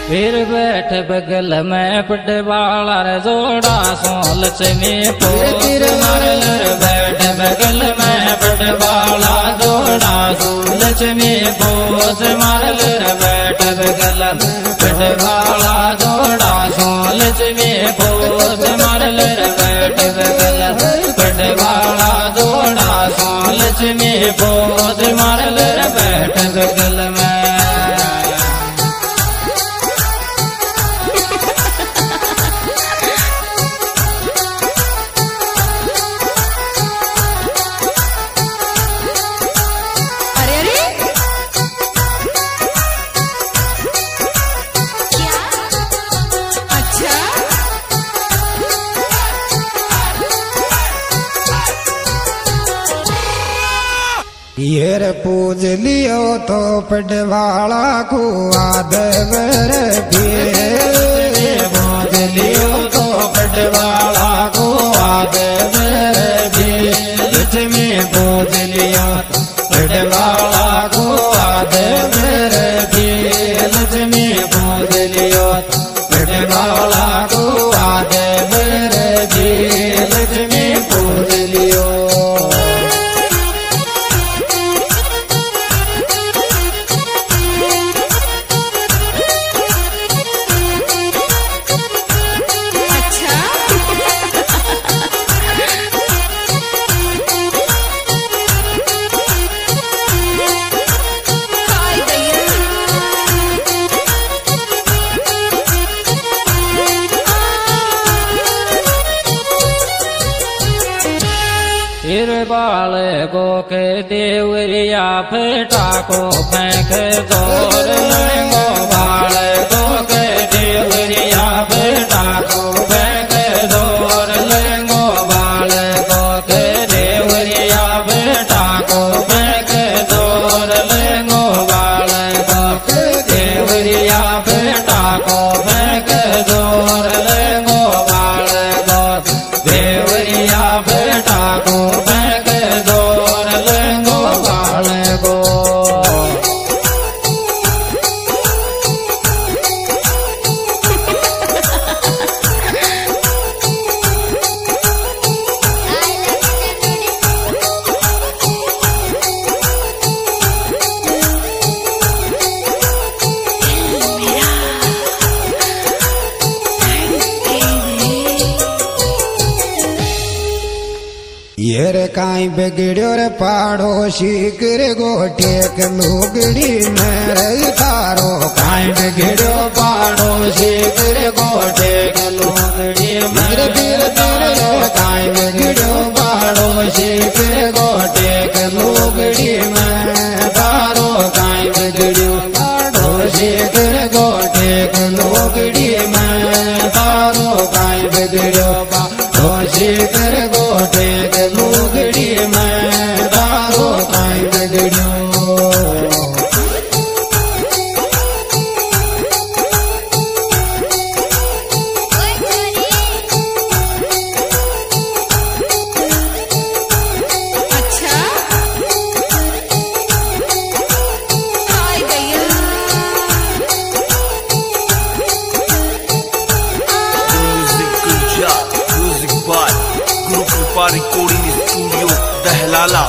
फिर बैठ बगल में पटवाला जोड़ा सो लक्ष्मी पोज मारल बैठ बगल में पटवाला जोड़ा सो लक्ष्मी पोज मारल बैठ बगल पटवाला जोड़ा सो लक्ष्मी पोज मारल बैठ बगल पटवाला जोड़ा सो लक्ष्मी पोज मारल बैठ बगल में। येर पूज लियो तो पटवाला को आदवर भी पूज लियो तो पटवाला को आदवर भी लक्ष्मी पूज लियो पटवाला को आदवर भी लक्ष्मी पूज लियो पटवाला को आदवर भी लक्ष्मी पूज लियो। फिर बाल को के देवरिया फेटा को फेंक जोर लेंगो बाल को के देवरिया फेटा को फेंक जोर लेंगो बाल को के देवरिया फेटा को फेंक जोर लेंगो बाल को के देवरिया फेटा को फेंक जोर लेंगो बाल को देवरिया फेटा को येर काई बिगड़ो रे पाड़ोशी कर गोटे के लुगड़ी मेरे तारो काई बिगड़ो पाड़ोशी कर गोटे के लुगड़ी मेरे धीरे धीरे काई बिगड़ो पाड़ोशी कर गोटे के लुगड़ी में तारो काई बिगड़ो पाड़ोशी कर गोटे के लुगड़ी में तारो काई बिगड़ो पाड़ोशी कर गोटे के लुगड़ी में तारो काई बिगड़ो। Recording studio दहलाला।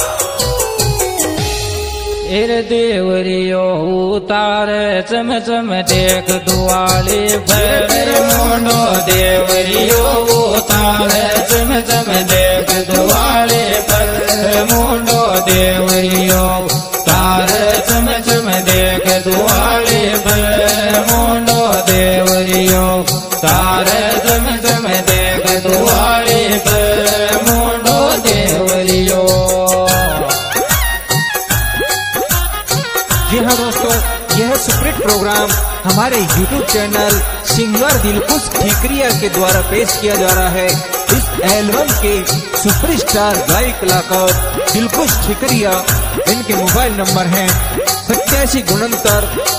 एर देवरियो उतारे चम चम देख दुआली भैर मोंडो देवरियो उतारे चम चम देख दुआली भैर मोंडो देवरियो तारे चम चम देख दुआली भैर मोंडो देवरियो तारे चम चम देख दुआली भैर मोंडो देवरियो। जी हाँ दोस्तों, यह स्क्रिप्ट प्रोग्राम हमारे YouTube channel singer Dilkhush Thikariya के द्वारा पेश किया जा रहा है। इस एल्बम के सुपरस्टार गायक कलाकार दिलखुश ठिकरिया, इनके मोबाइल नंबर हैं 8769